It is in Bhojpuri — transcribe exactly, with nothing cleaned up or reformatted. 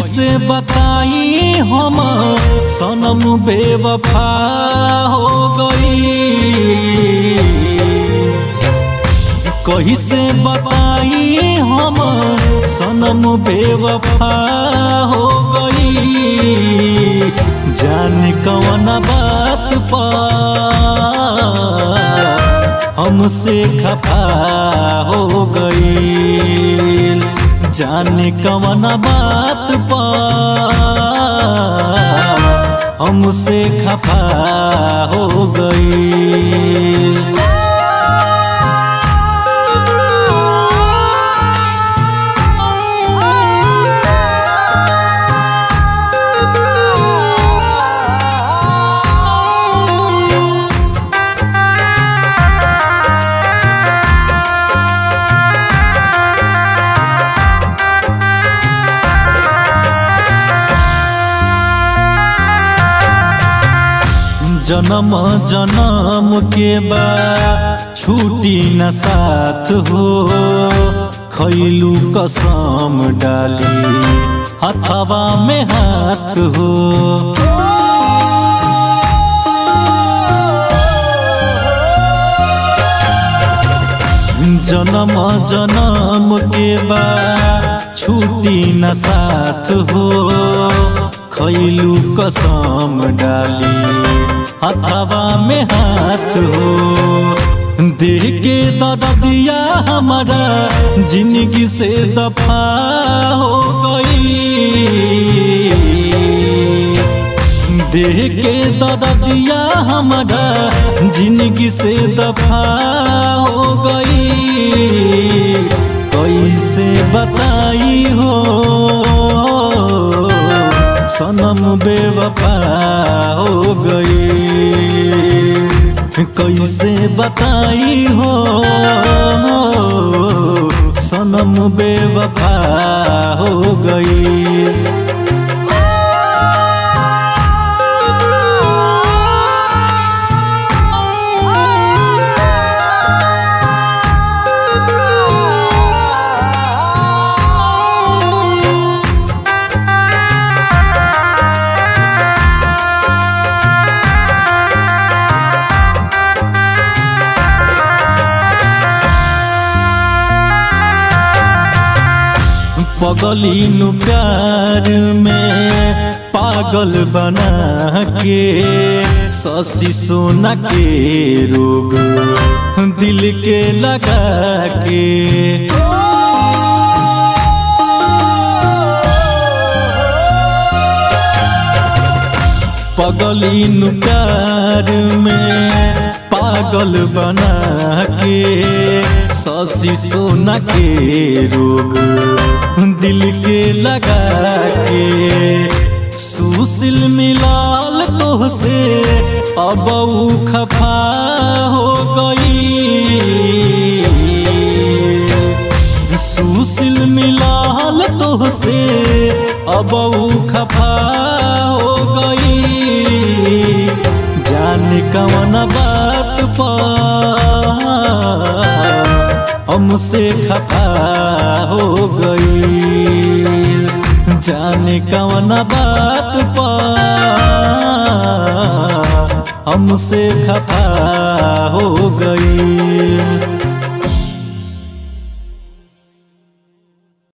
कैसे बताई हम सनम बेवफा हो गई, कैसे बताई हम सनम बेवफा हो गई। जान कौन बात पर हमसे खफा हो गई, जाने कौन बात पर हमसे खफा हो गई। जन्म जन्म के बाद छूटी न साथ हो, खैलू कसम डाली हथवा में हाथ हो। जन्म जन्म के बाद छूटी न साथ हो, खैलू कसम डाली हथवा में हाथ हो। देह के दर्दिया हमारा जिंदगी से दफा हो गई, देह के दर्दिया हमारा जिंदगी से दफा हो गई। कैसे बताई हो सनम बेवफा हो गई, कैसे बताई हो सनम बेवफा हो गई। पगलीनु प्यार में पागल बना के, शशि सोना के रोग दिल के लगा के। पगलीनु प्यार में पागल बना के, शशि सोना के रोग दिल के लगा के। सुशील मिलाल तोहसे अब खफा हो गई, सुशील मिलाल तोहसे अब खफा हो गई। जाने कौन बात पर हमसे खफा हो गई, जाने कौन बात पर हमसे खफा हो गई।